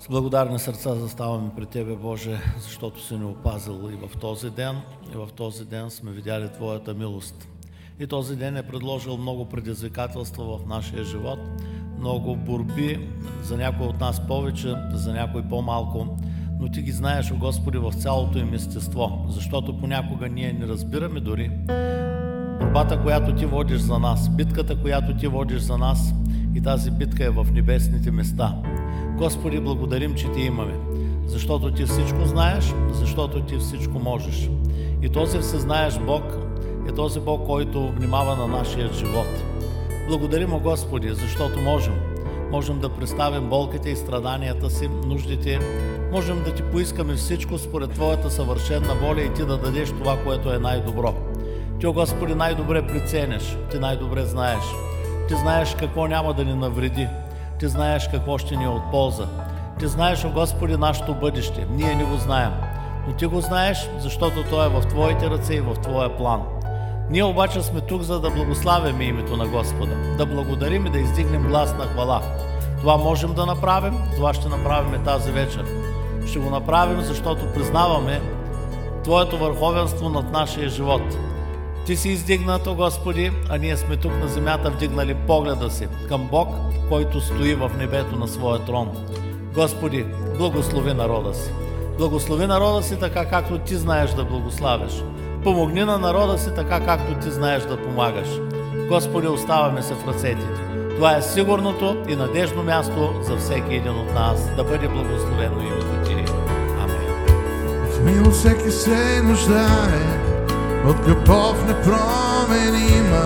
С благодарни сърца заставаме при Тебе, Боже, защото си ни опазил и в този ден, и в този ден сме видяли Твоята милост. И този ден е предложил много предизвикателства в нашия живот, много борби, за някой от нас повече, за някой по-малко, но Ти ги знаеш, о Господи, в цялото им естество, защото понякога ние не разбираме дори борбата, която Ти водиш за нас, битката, която Ти водиш за нас, и тази битка е в небесните места. Господи, благодарим, че Ти имаме, защото Ти всичко знаеш, защото Ти всичко можеш. И този всезнаеш Бог е този Бог, който внимава на нашия живот. Благодарим, о Господи, защото можем да представим болките и страданията си, нуждите, можем да Ти поискаме всичко според Твоята съвършена воля и Ти да дадеш това, което е най-добро. Ти, о Господи, най-добре преценяш, Ти най-добре знаеш. Ти знаеш какво няма да ни навреди. Ти знаеш какво ще ни е от полза. Ти знаеш, о Господи, нашето бъдеще. Ние не го знаем. Но Ти го знаеш, защото то е в Твоите ръце и в Твоя план. Ние обаче сме тук, за да благославяме името на Господа, да благодарим и да издигнем глас на хвала. Това можем да направим, това ще направим тази вечер. Ще го направим, защото признаваме Твоето върховенство над нашия живот. Ти си издигнат, о Господи, а ние сме тук на земята вдигнали погледа си към Бог, който стои в небето на своя трон. Господи, благослови народа си. Благослови народа си така, както Ти знаеш да благославяш. Помогни на народа си така, както Ти знаеш да помагаш. Господи, оставаме се в ръцете Ти. Това е сигурното и надежно място за всеки един от нас. Да бъде благословено името Ти. Амен. В милост всеки се нуждае от любов непроменима,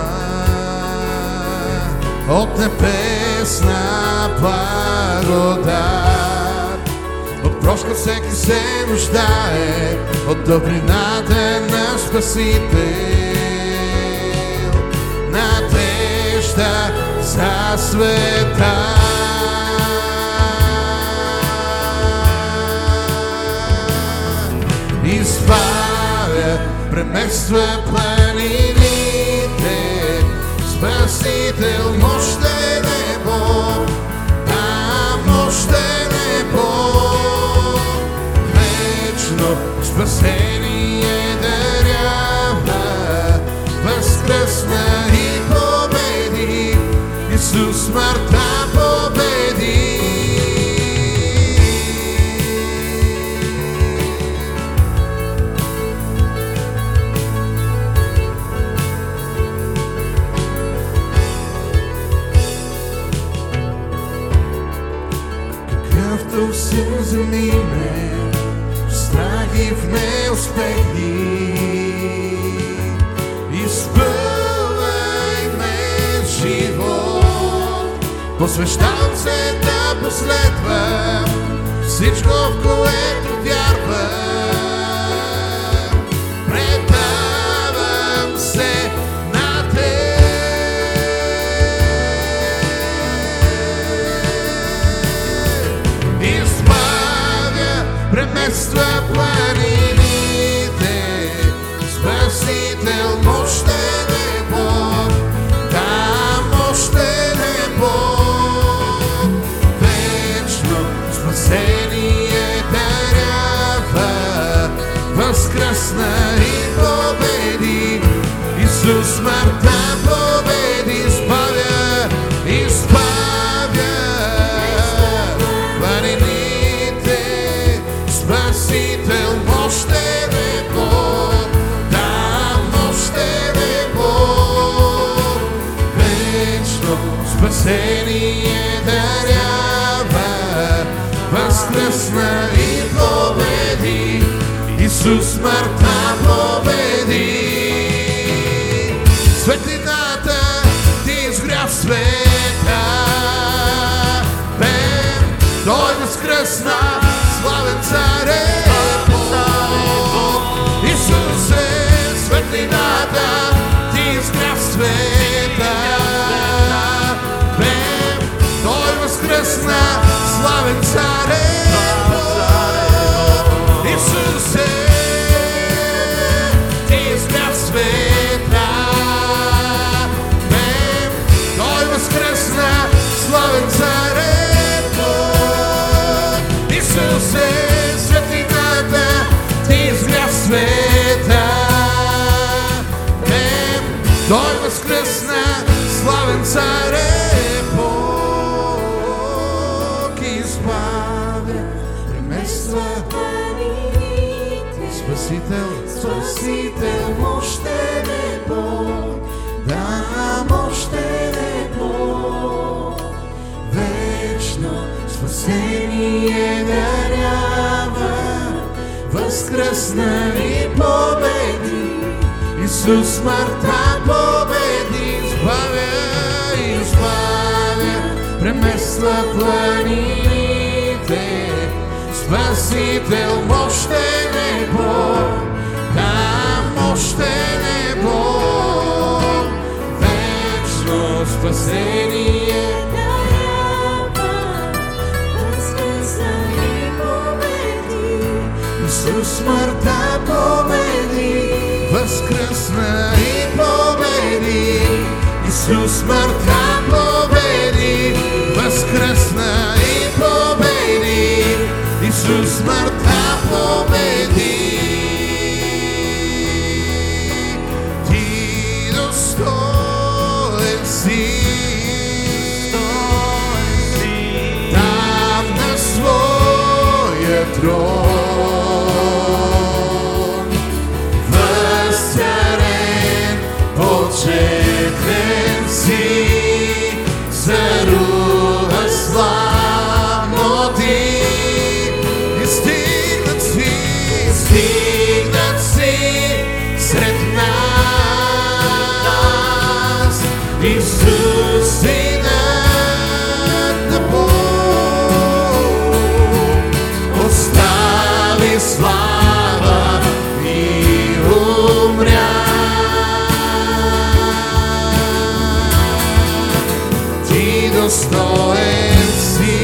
от небесна благодат. От прошка всеки се нуждае, от добрината на Спасител, надежда за света. Избавя, премества планините, Спасител мощен е Бог, мощен е Бог. Вечно спасение дарява, възкръсна и победи, Исус смъртта победи. Какъвто се замине, страх и в неуспехи, изпълвай ме живот. Посвещавам се да последвам всичко, в което вярвам. Предавам се на Теб. Избавя, премества планините, Спасител мощен е Бог, мощен е Бог. Вечно спасение дарява, възкръсна и победи, Исус смъртта победи. Избавя планините, Спасител мощен е Бог, мощен е Бог. Вечно спасение дарява, възкръсна и победи, Исус смъртта победи. Светлината Ти изгря в света, бем, Той възкръсна, славен цар е Бог. Исусе, светлината Ти изгря в света, бем, Той възкръсна, славен цар е Бог. Исусе, Ти изгря в света, бем, Той възкръсна, славен цар е Бог. избавя, премества планините. Спасител, Спасител, мощен е Бог, да, мощен е Бог. Вечно спасение дарява, възкръсна и победи. Исус смъртта победи, избавя, премества планините. Спасител, мощен е Бог, да, мощен е Бог. Вечно спасение дарява, възкръсна и победи. Исус смъртта победи, възкръсна и победи. Исус смъртта победи, възкръсна и победи. Исус смъртта победи. Ти достоен си, там на своя трон, възцарен, почетен си, царува славно ти. Стигнат си сред нас, Исус, Синът на Бог, остави слава и умря. Ти достоен си,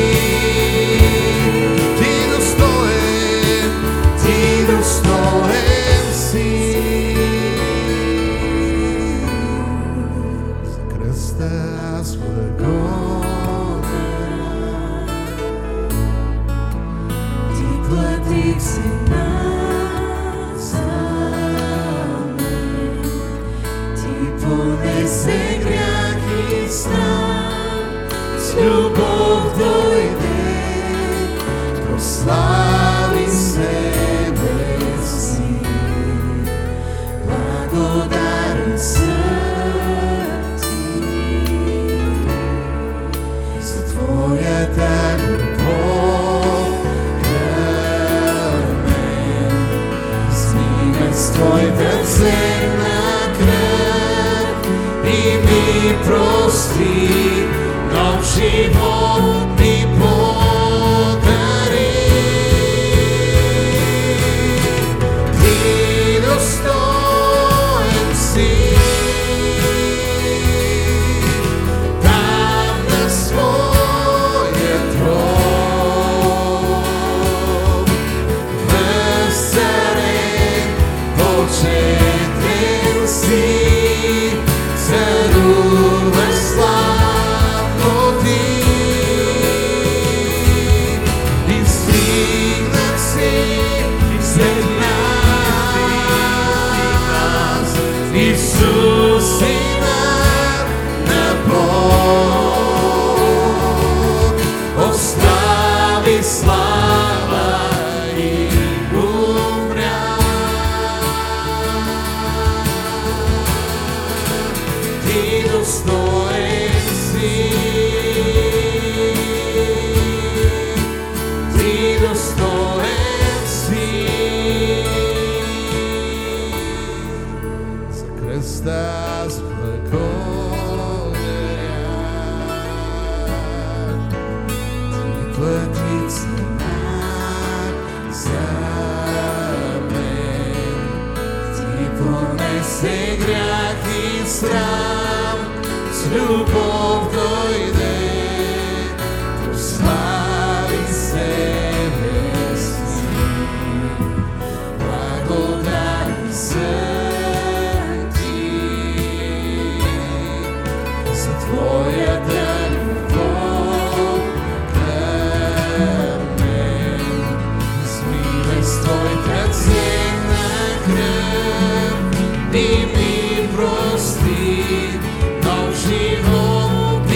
достоен си. За кръста аз благодаря. Ти плати цена за мен. Ти понесе грях и срам. С любов дойде, прослави себе си. Благодарен съм ти за твоята любов към мен. Снима с твоята ценна кръв и ми прости, нов живот ми подари. Ти достоен си, там на своя трон, възцарен, почетен си, царува славно ти. И стигнат си след нас, Исус, Синът на Бог, остави слава и умря. Ти достоен си, ти достоен си. За кръста аз благодаря. Ти плати цена за мен. Ти понесе грях и срам. С любов дойде, прослави себе си. Благодарен съм ти за твоята любов към мен. Смивай с твоята ценна кръв и ми прости, нов живот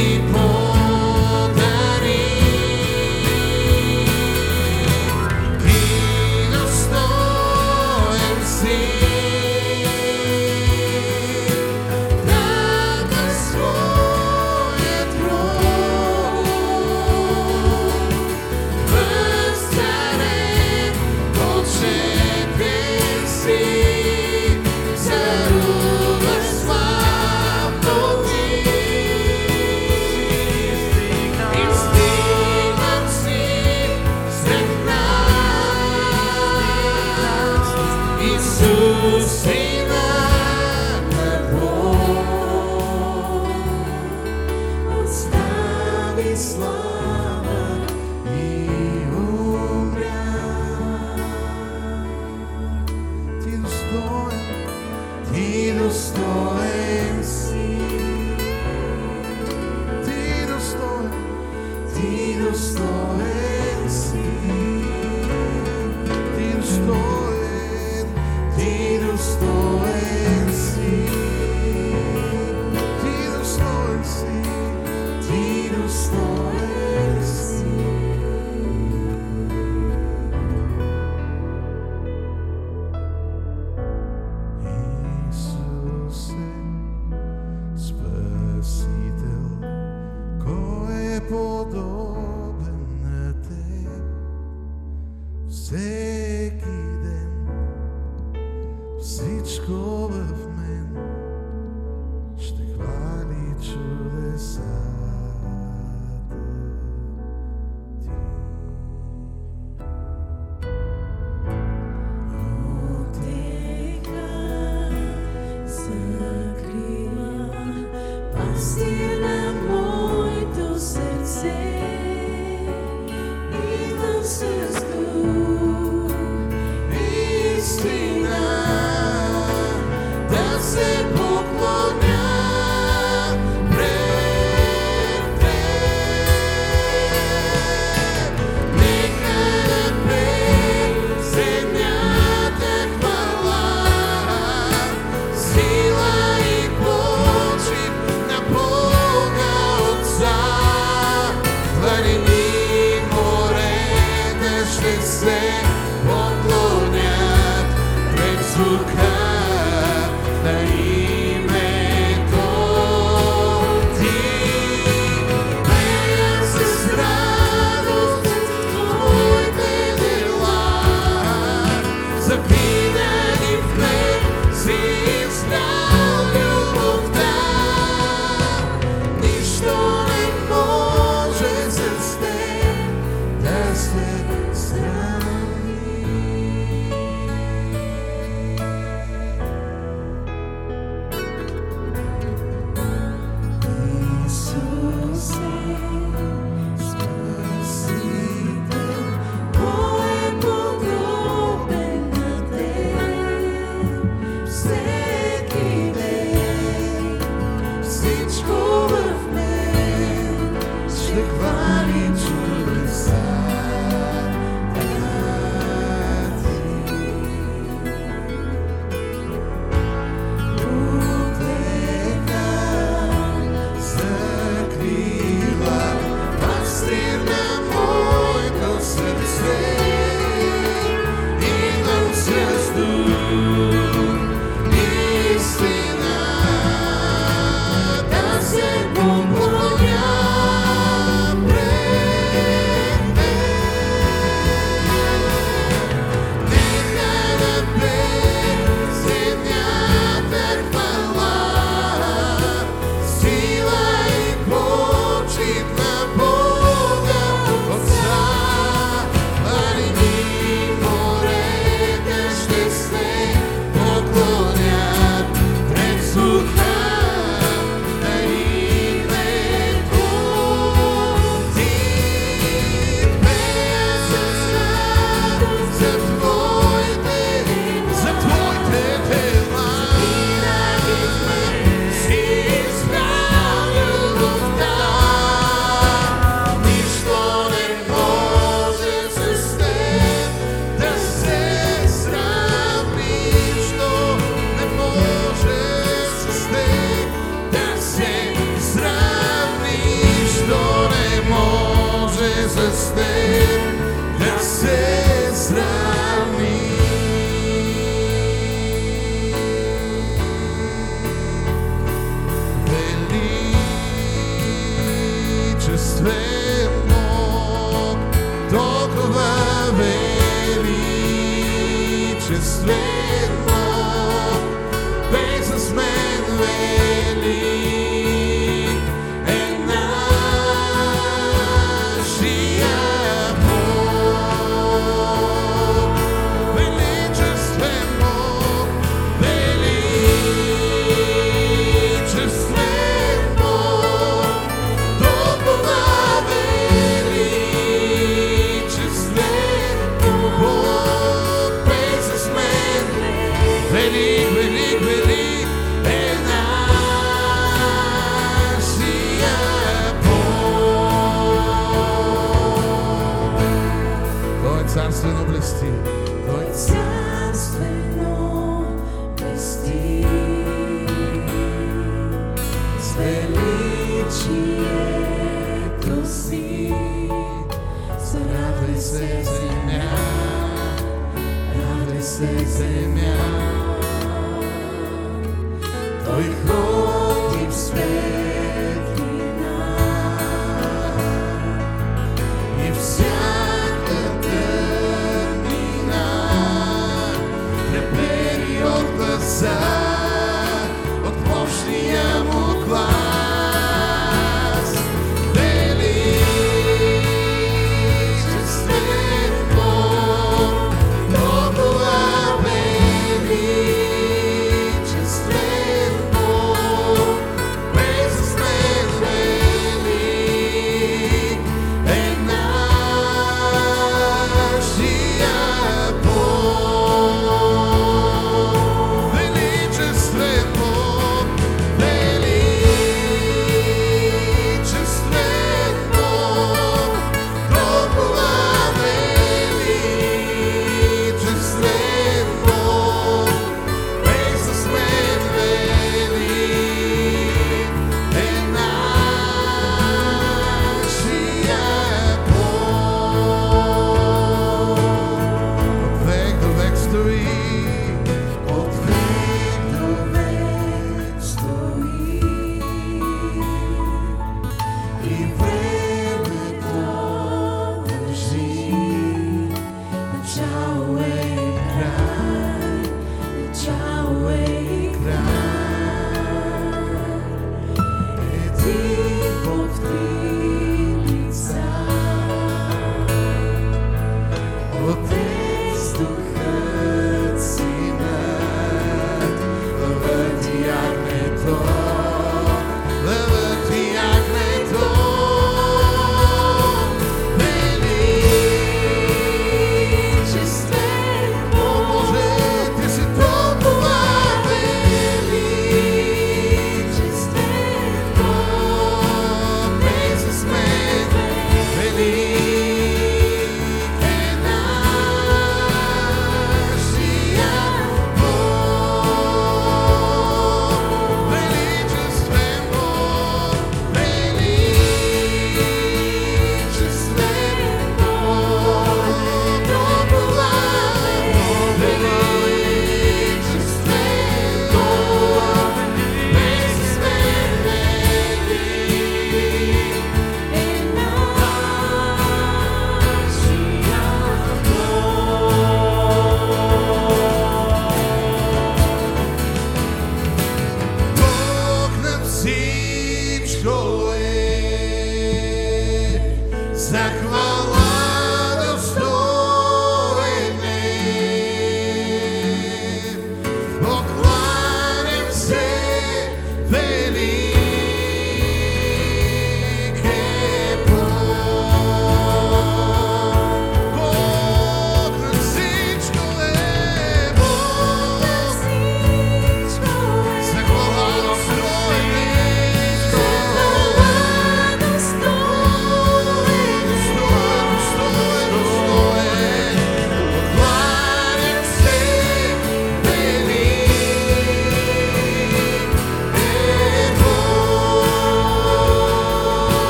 всеки ден, всичко в мен ще хвали чудесата ти. Отека закрила пастир на моето сърце. Идвам с дух, Истина, да се поклоня пред теб. Нека да пее земята хвала, сила и почит на Бога Отца. Планини, морета ще се поклонят пред звука на името ти. Пеят с радост твоите дела, запинани в мен си издал любовта. Нищо не може с теб да се сравни. Исусе, Спасител, Кой е подобен на теб? Всеки ден, Всичко в мен ще хвали чудесата ти. Отека закрила пастир на моето сърце. Идвам с дух, истина, да се поклоня пред теб. Нека да пее земята хвала, сила и почит на Бога Отца. Планини, морета ще се поклонят пред звука на името ти. Пеят с радост за твоите дела, си избрал любовта. Нищо не може с теб да се сравни. Нищо не може с теб да се сравни. Нищо не може с теб да се сравни. Величествен Бог, толкова величествен Бог, бе с мен велик е нашия Бог. Величествен Бог, величествен Бог, толкова величествен Бог, бе с мен. Велик, велик, велик е нашия Бог. Той царствено блести, той царствено блести, с величието си. Зарадвай се, земя, радвай се, земя. Той ходи в светлина и всяка тъмнина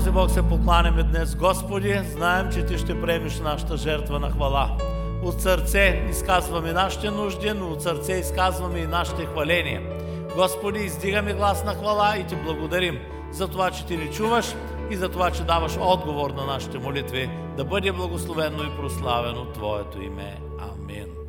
Ти, Бог, се покланяме днес. Господи, знаем, че Ти ще приемеш нашата жертва на хвала. От сърце изказваме нашите нужди, но от сърце изказваме и нашите хваления. Господи, издигаме глас на хвала и Ти благодарим за това, че Ти ни чуваш и за това, че даваш отговор на нашите молитви. Да бъде благословено и прославено Твоето име. Амин.